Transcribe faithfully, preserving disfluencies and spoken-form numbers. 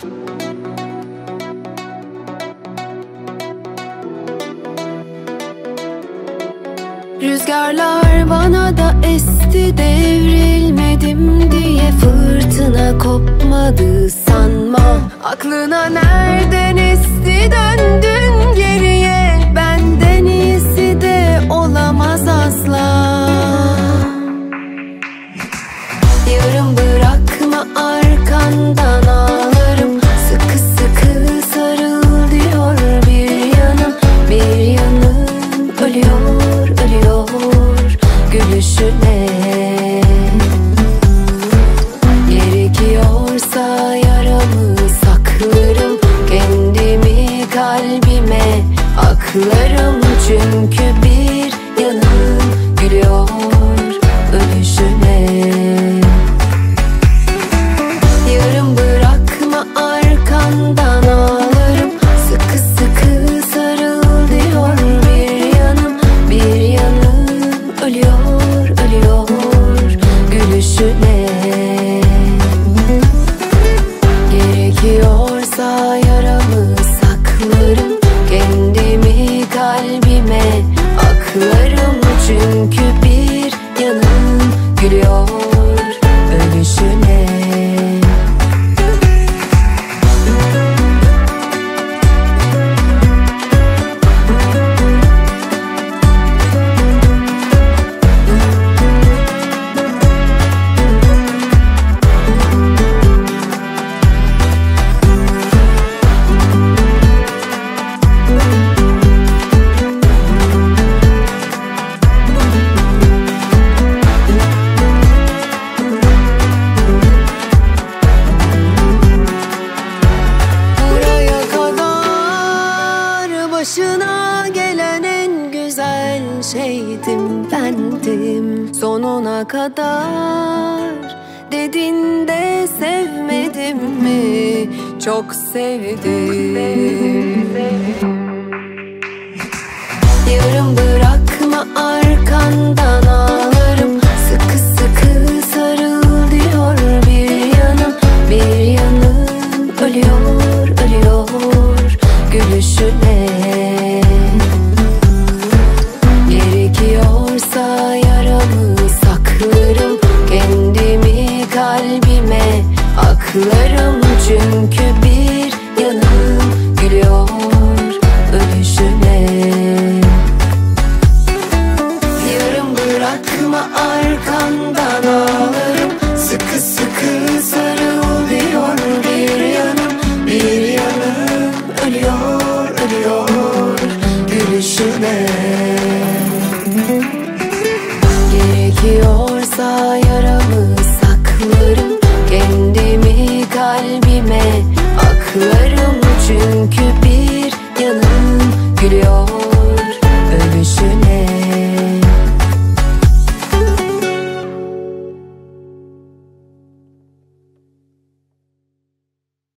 Rüzgarlar bana da esti, devrilmedim diye fırtına kopmadı sanma. Aklına nereden esti, döndün geriye. Benden iyisi de olamaz asla. Yarım bırakma, arkandan ağlarım. Sıkı sıkı sarıl diyor bir yanım. Bir yanım ölüyor, ölüyor gülüşüne. Gerekiyorsa yaramı saklarım, kendimi kalbime aklarım. Çünkü bir yanım gülüyor ölüşüne. Yarım bırakma, arkandan ağlarım. Sıkı sıkı sarıl diyor bir yanım. Bir yanım ölüyor, ölüyor gülüşüne. Gerekiyorsa yaramı saklarım, kendimi kalbime aklarım. Çünkü bir yanım gülüyor ölüşüne. Başına gelen en güzel şeydim bendim sonuna kadar. Dedin de sevmedim mi? Çok sevdim. Yarım bırakma, arkandan ağlarım. Sıkı sıkı sarıl diyor bir yanım. Bir yanım ölüyor, ölüyor gülüşüne. Gerekiyorsa yaramı saklarım, kendimi kalbime aklarım. Çünkü bir yanım gülüyor ölüşüne. Yarım bırakma, arkandan ağlarım. Sıkı sıkı sarıl diyor bir yanım. Bir yanım ölüyor, ölüyor gülüşüne. Gerekiyorsa